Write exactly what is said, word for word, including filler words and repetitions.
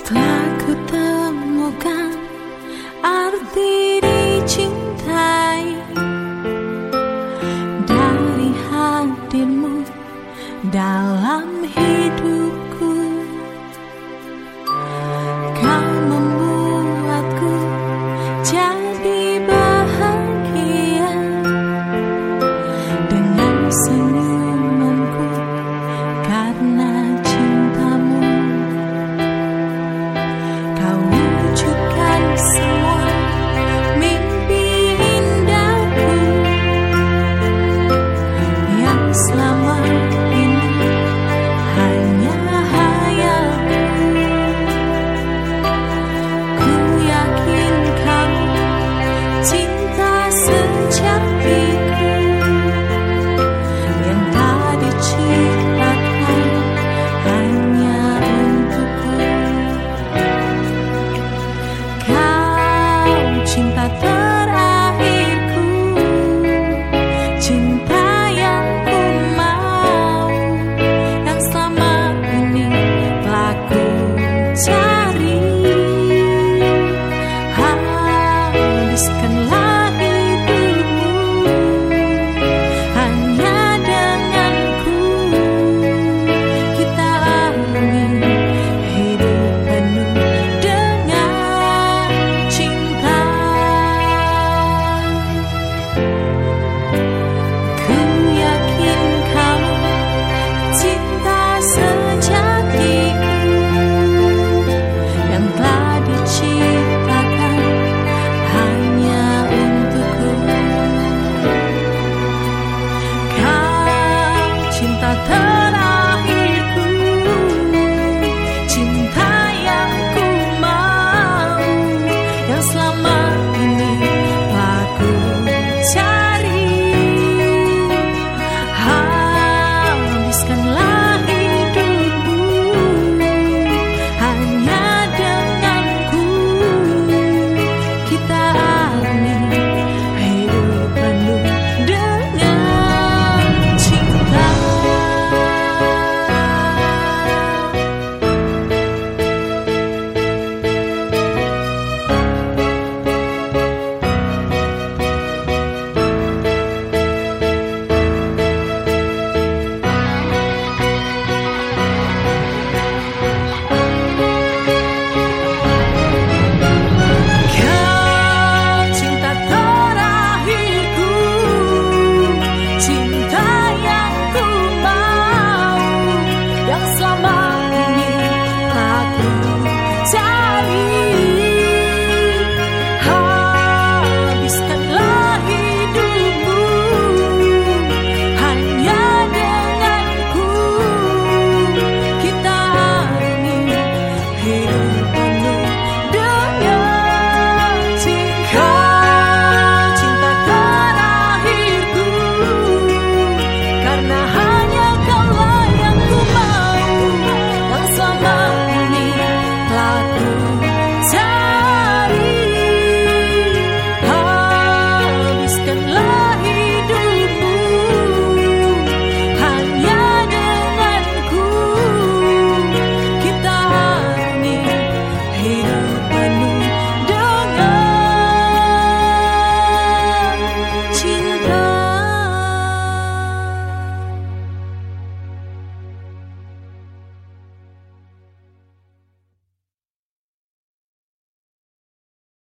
Telah kutemukan arti dicintai dari hadirmu dalam hidupku. Kau membuatku jadi bahagia dengan senyumanku karena cintamu. Kau wujudkan semua mimpi indahku yang selama ini hanya hayalku. Ku yakin kau cinta sejatiku yang tak diciptakan hanya untukku. Kau cinta terakhirku, cinta yang ku mau, yang selama ini telah ku cari. Habiskanlah hidupmu hanya denganku. Kita alami hidup penuh dengan cinta. Ku yakin kau cinta sejatiku yang telah diciptakan hanya untukku. Kau cinta terakhirku, cinta yang ku mau, yang selama ini telah ku cari. Habiskanlah hidupmu hanya denganku. Kita alami hidup penuh dengan cinta. Kau cinta terakhirku, cinta yang ku mau, yang selama ini aku cari.